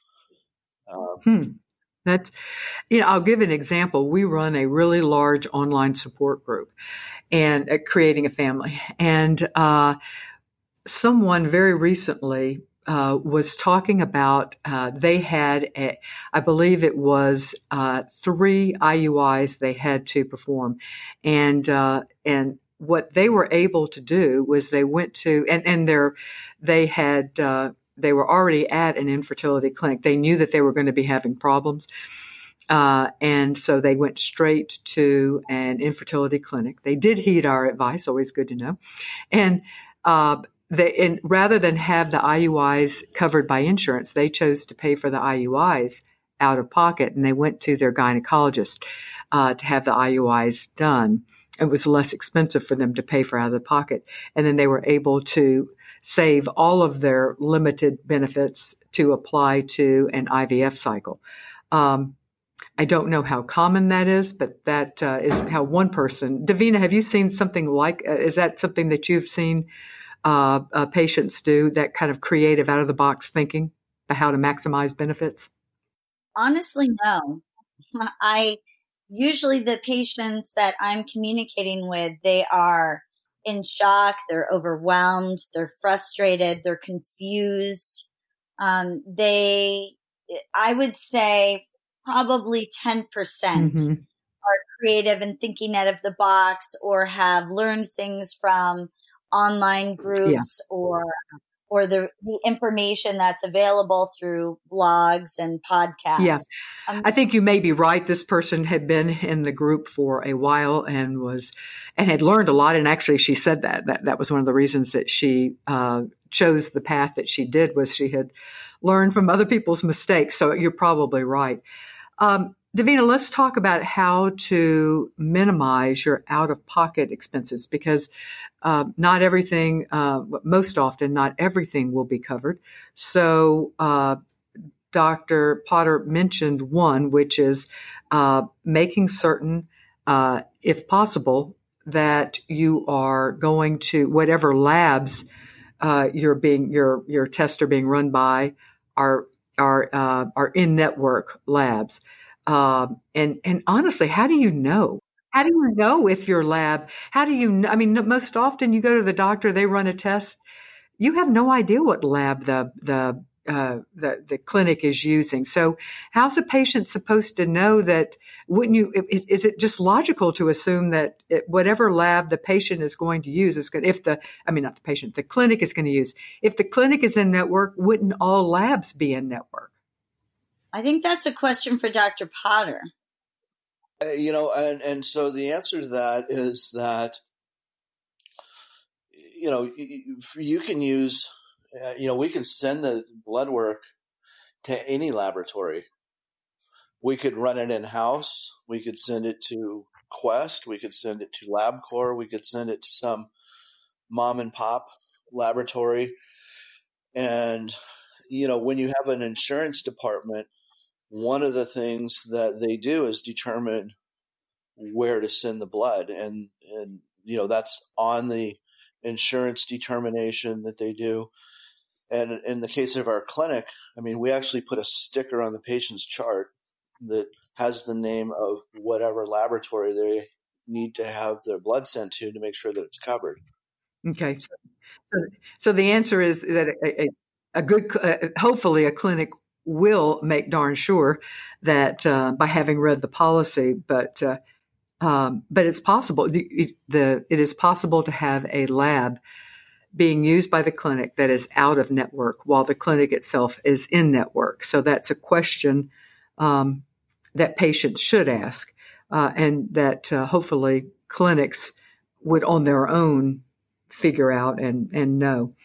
[SPEAKER 1] That's, I'll give an example. We run a really large online support group and Creating a Family. And someone very recently was talking about they had, I believe it was 3 IUIs they had to perform. And what they were able to do was they went to, they were already at an infertility clinic. They knew that they were going to be having problems. And so they went straight to an infertility clinic. They did heed our advice, always good to know. And rather than have the IUIs covered by insurance, they chose to pay for the IUIs out of pocket, and they went to their gynecologist to have the IUIs done. It was less expensive for them to pay for out of the pocket. And then they were able to save all of their limited benefits to apply to an IVF cycle. I don't know how common that is, but that is how one person. Davina, have you seen something is that something that you've seen patients do, that kind of creative, out-of-the-box thinking about how to maximize benefits?
[SPEAKER 2] Honestly, no. Usually the patients that I'm communicating with, they are in shock, they're overwhelmed, they're frustrated, they're confused. I would say probably 10% are creative and thinking out of the box, or have learned things from online groups, or the information that's available through blogs and podcasts.
[SPEAKER 1] Yeah. I think you may be right. This person had been in the group for a while and had learned a lot. And actually, she said that was one of the reasons that she chose the path that she did, was she had learned from other people's mistakes. So you're probably right. Davina, let's talk about how to minimize your out-of-pocket expenses, because not everything, most often, not everything will be covered. So Dr. Potter mentioned one, which is making certain, if possible, that you are going to whatever labs your tests are being run by are in-network labs. And honestly, how do you know? How do you know if your lab, how do you know? I mean, most often you go to the doctor, they run a test. You have no idea what lab the clinic is using. So how's a patient supposed to know that? Wouldn't you, is it just logical to assume that whatever lab the patient is going to use is going to, the clinic is going to use, if the clinic is in network, wouldn't all labs be in network?
[SPEAKER 2] I think that's a question for Dr. Potter.
[SPEAKER 3] And so the answer to that is that, you can use, we can send the blood work to any laboratory. We could run it in-house. We could send it to Quest. We could send it to LabCorp. We could send it to some mom and pop laboratory. And, when you have an insurance department, one of the things that they do is determine where to send the blood. And that's on the insurance determination that they do. And in the case of our clinic, we actually put a sticker on the patient's chart that has the name of whatever laboratory they need to have their blood sent to make sure that it's covered.
[SPEAKER 1] Okay. So the answer is that a good, hopefully a clinic will make darn sure that by having read the policy, but it's possible. It is possible to have a lab being used by the clinic that is out of network while the clinic itself is in network. So that's a question that patients should ask, and that hopefully clinics would on their own figure out and know.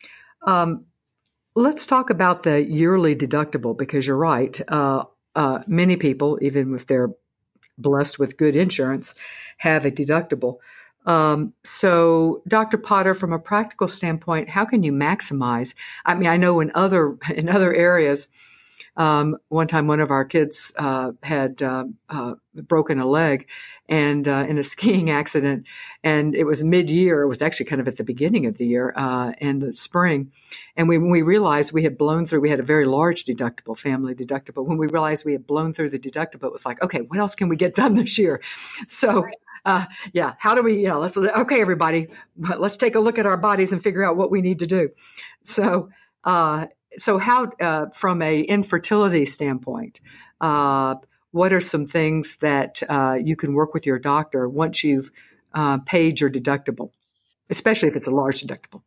[SPEAKER 1] Let's talk about the yearly deductible, because you're right. Many people, even if they're blessed with good insurance, have a deductible. So, Dr. Potter, from a practical standpoint, how can you maximize? I know in other areas, one time one of our kids had broken a leg and in a skiing accident, and it was mid-year. It was actually kind of at the beginning of the year, in the spring. And when we realized we had blown through, we had a very large deductible, family deductible. When we realized we had blown through the deductible, it was like, okay, what else can we get done this year? So, how do we, okay, everybody, let's take a look at our bodies and figure out what we need to do. So how, from a infertility standpoint, what are some things that you can work with your doctor once you've paid your deductible, especially if it's a large deductible?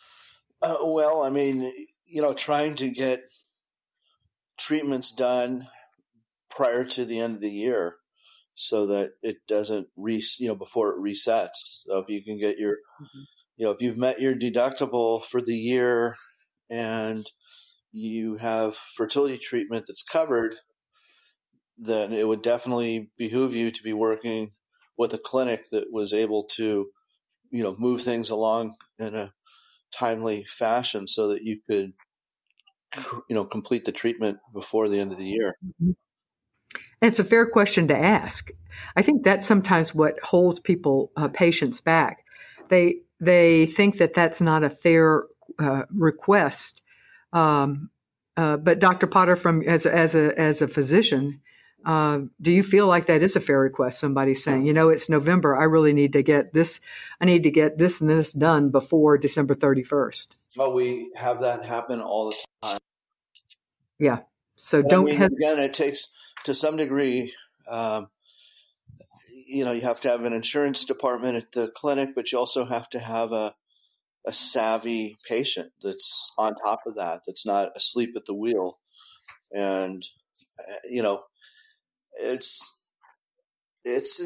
[SPEAKER 3] Trying to get treatments done prior to the end of the year so that it doesn't before it resets. So if you can get your, if you've met your deductible for the year and you have fertility treatment that's covered, then it would definitely behoove you to be working with a clinic that was able to, move things along in a timely fashion so that you could, complete the treatment before the end of the year.
[SPEAKER 1] And it's a fair question to ask. I think that's sometimes what holds patients back. They think that that's not a fair request. But Dr. Potter, as a physician, do you feel like that is a fair request? Somebody saying, it's November. I really need to get this. I need to get this and this done before December 31st.
[SPEAKER 3] Well, we have that happen all the time.
[SPEAKER 1] Yeah. So
[SPEAKER 3] again, it takes, to some degree, you have to have an insurance department at the clinic, but you also have to have a savvy patient that's on top of that, that's not asleep at the wheel. And, it's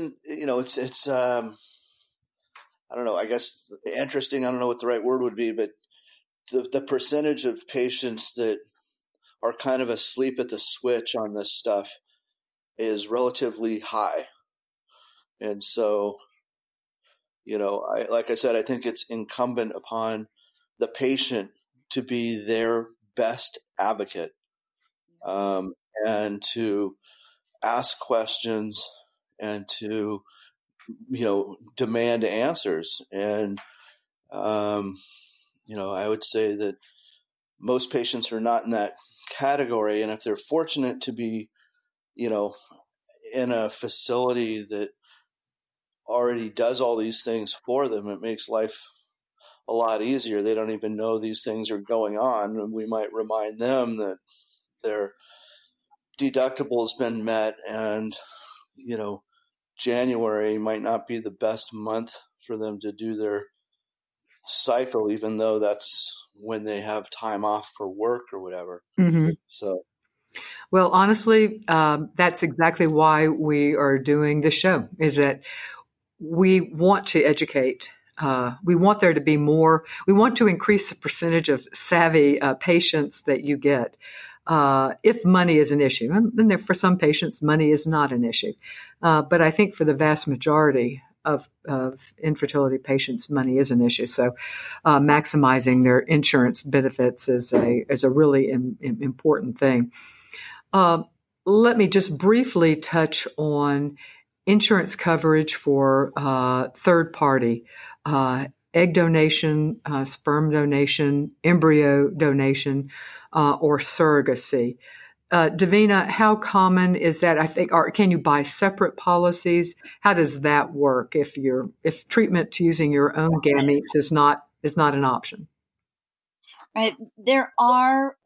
[SPEAKER 3] I don't know, I guess interesting. I don't know what the right word would be, but the percentage of patients that are kind of asleep at the switch on this stuff is relatively high. And so, like I said, I think it's incumbent upon the patient to be their best advocate, and to ask questions and to, demand answers. And, I would say that most patients are not in that category. And if they're fortunate to be, in a facility that already does all these things for them, it makes life a lot easier. They don't even know these things are going on. And we might remind them that their deductible has been met, and, January might not be the best month for them to do their cycle, even though that's when they have time off for work or whatever.
[SPEAKER 1] Mm-hmm.
[SPEAKER 3] So,
[SPEAKER 1] well, honestly, that's exactly why we are doing this show, is that we want to educate. We want there to be more. We want to increase the percentage of savvy patients that you get. if money is an issue. And there, for some patients, money is not an issue. But I think for the vast majority of infertility patients, money is an issue. So maximizing their insurance benefits is a really important thing. Let me just briefly touch on insurance coverage for third party, egg donation, sperm donation, embryo donation, or surrogacy. Davina, how common is that? I think, or can you buy separate policies? How does that work if treatment using your own gametes is not an option?
[SPEAKER 2] Right. There are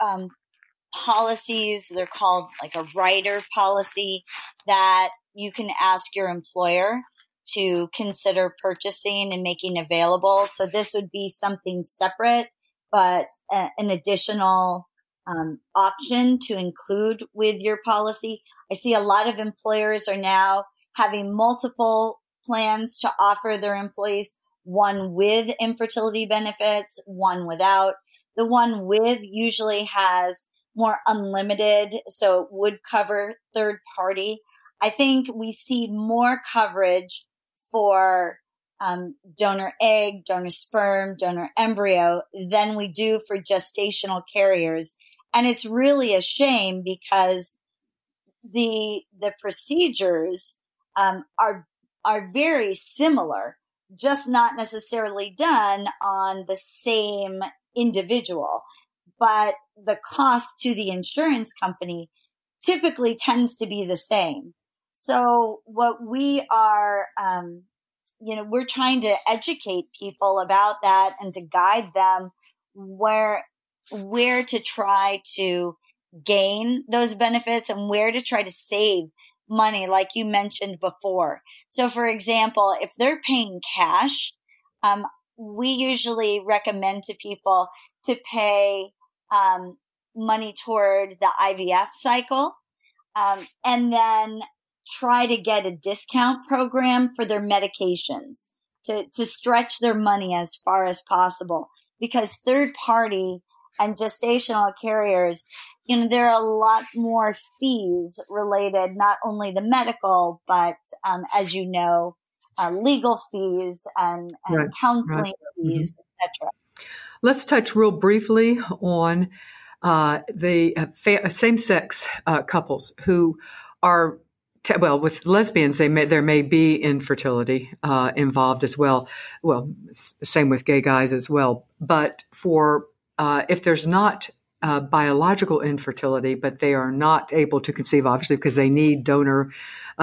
[SPEAKER 2] policies, they're called like a rider policy, that you can ask your employer to consider purchasing and making available. So this would be something separate, but an additional option to include with your policy. I see a lot of employers are now having multiple plans to offer their employees, one with infertility benefits, one without. The one with usually has more unlimited, so it would cover third party. I think we see more coverage for donor egg, donor sperm, donor embryo than we do for gestational carriers. And it's really a shame because the procedures are very similar, just not necessarily done on the same individual. But the cost to the insurance company typically tends to be the same. So what we are, we're trying to educate people about that and to guide them where to try to gain those benefits and where to try to save money, like you mentioned before. So for example, if they're paying cash, we usually recommend to people to pay money toward the IVF cycle, and then try to get a discount program for their medications to stretch their money as far as possible. Because third party and gestational carriers, there are a lot more fees related, not only the medical, but as you know, legal fees and
[SPEAKER 1] right,
[SPEAKER 2] counseling fees, etc.
[SPEAKER 1] Let's touch real briefly on the same-sex couples who are, with lesbians, there may be infertility involved as well. Well, same with gay guys as well. But for if there's not biological infertility, but they are not able to conceive, obviously, because they need a donor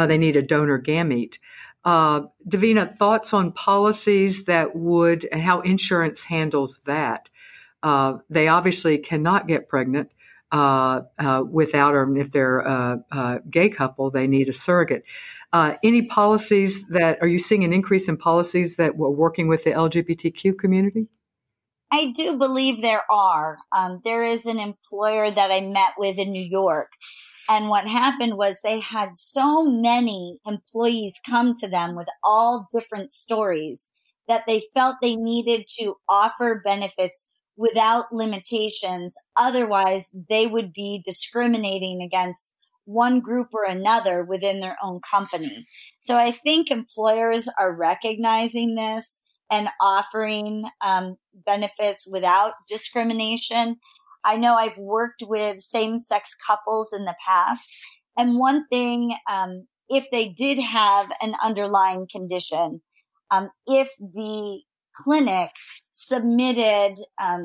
[SPEAKER 1] gamete. Davina, thoughts on policies and how insurance handles that? They obviously cannot get pregnant without, or if they're a gay couple, they need a surrogate. Any policies are you seeing an increase in policies that were working with the LGBTQ community?
[SPEAKER 2] I do believe there are. There is an employer that I met with in New York. And what happened was they had so many employees come to them with all different stories that they felt they needed to offer benefits without limitations. Otherwise, they would be discriminating against one group or another within their own company. So I think employers are recognizing this and offering benefits without discrimination. I know I've worked with same-sex couples in the past. And one thing, if they did have an underlying condition, if the clinic submitted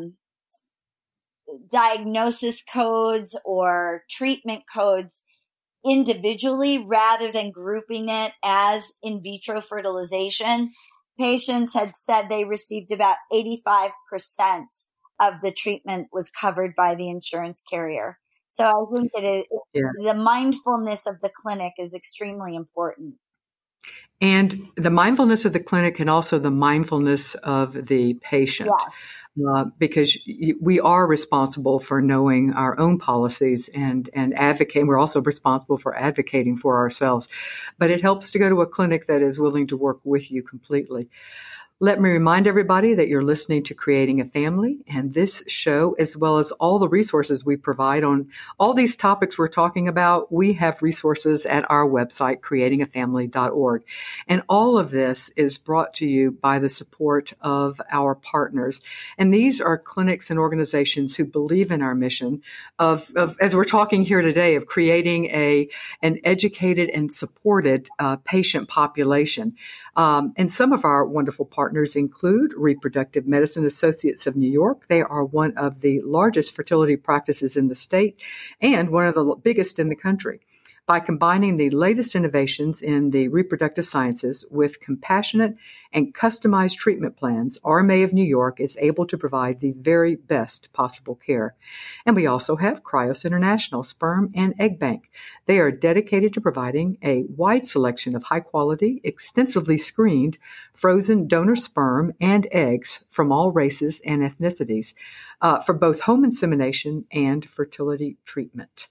[SPEAKER 2] diagnosis codes or treatment codes individually rather than grouping it as in vitro fertilization, patients had said they received about 85% of the treatment was covered by the insurance carrier. So I think the mindfulness of the clinic is extremely important.
[SPEAKER 1] And the mindfulness of the clinic and also the mindfulness of the patient. Yes. Because we are responsible for knowing our own policies and advocating. We're also responsible for advocating for ourselves. But it helps to go to a clinic that is willing to work with you completely. Let me remind everybody that you're listening to Creating a Family, and this show, as well as all the resources we provide on all these topics we're talking about, we have resources at our website, creatingafamily.org. And all of this is brought to you by the support of our partners. And these are clinics and organizations who believe in our mission of as we're talking here today, of creating an educated and supported patient population. And some of our wonderful partners include Reproductive Medicine Associates of New York. They are one of the largest fertility practices in the state and one of the biggest in the country. By combining the latest innovations in the reproductive sciences with compassionate and customized treatment plans, RMA of New York is able to provide the very best possible care. And we also have Cryos International Sperm and Egg Bank. They are dedicated to providing a wide selection of high-quality, extensively screened, frozen donor sperm and eggs from all races and ethnicities for both home insemination and fertility treatment.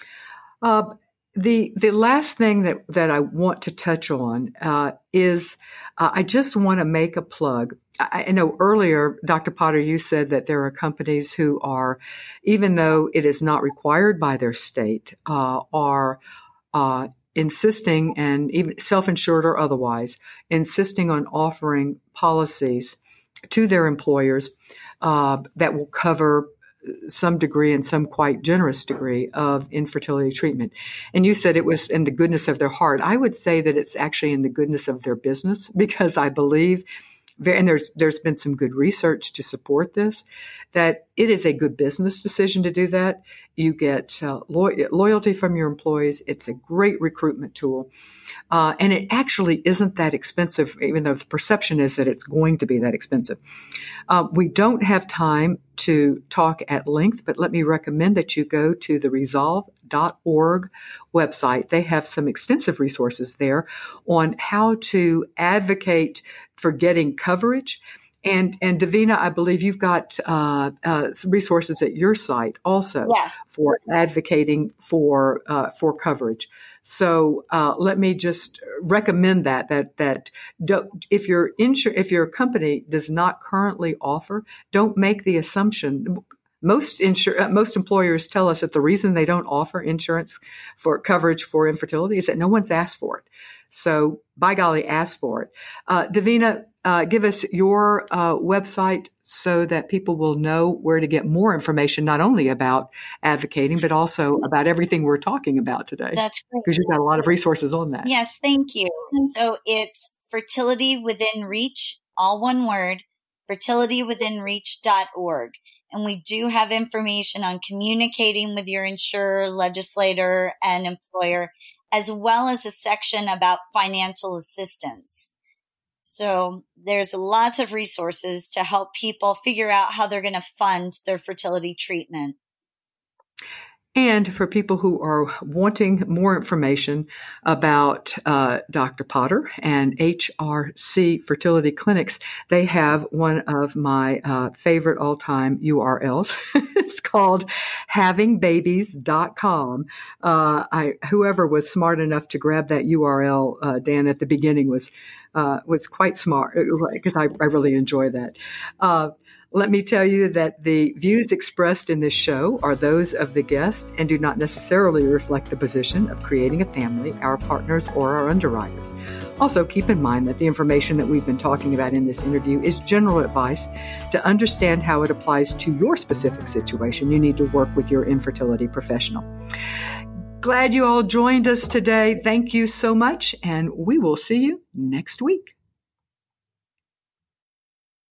[SPEAKER 1] The last thing that I want to touch on is I just want to make a plug. I know earlier, Dr. Potter, you said that there are companies who are, even though it is not required by their state, are insisting, and even self-insured or otherwise, insisting on offering policies to their employers that will cover some degree and some quite generous degree of infertility treatment. And you said it was in the goodness of their heart. I would say that it's actually in the goodness of their business, because I believe, and there's been some good research to support this, that it is a good business decision to do that. You get loyalty from your employees. It's a great recruitment tool. And it actually isn't that expensive, even though the perception is that it's going to be that expensive. We don't have time to talk at length, but let me recommend that you go to the resolve.org website. They have some extensive resources there on how to advocate for getting coverage. And Davina, I believe you've got some resources at your site also.
[SPEAKER 2] Yes.
[SPEAKER 1] For advocating for coverage. So let me just recommend that if your company does not currently offer, don't make the assumption. Most employers tell us that the reason they don't offer insurance for coverage for infertility is that no one's asked for it. So, by golly, ask for it. Davina, give us your website so that people will know where to get more information, not only about advocating, but also about everything we're talking about today.
[SPEAKER 2] That's great.
[SPEAKER 1] Because you've got a lot of resources on that.
[SPEAKER 2] Yes, thank you. So it's Fertility Within Reach, all one word, fertilitywithinreach.org. And we do have information on communicating with your insurer, legislator, and employer, as well as a section about financial assistance. So there's lots of resources to help people figure out how they're going to fund their fertility treatment.
[SPEAKER 1] And for people who are wanting more information about Dr. Potter and HRC Fertility Clinics, they have one of my favorite all-time URLs. It's called havingbabies.com. Whoever was smart enough to grab that URL, Dan, at the beginning was quite smart, because I really enjoy that. Let me tell you that the views expressed in this show are those of the guest and do not necessarily reflect the position of Creating a Family, our partners, or our underwriters. Also, keep in mind that the information that we've been talking about in this interview is general advice. To understand how it applies to your specific situation, you need to work with your infertility professional. Glad you all joined us today. Thank you so much, and we will see you next week.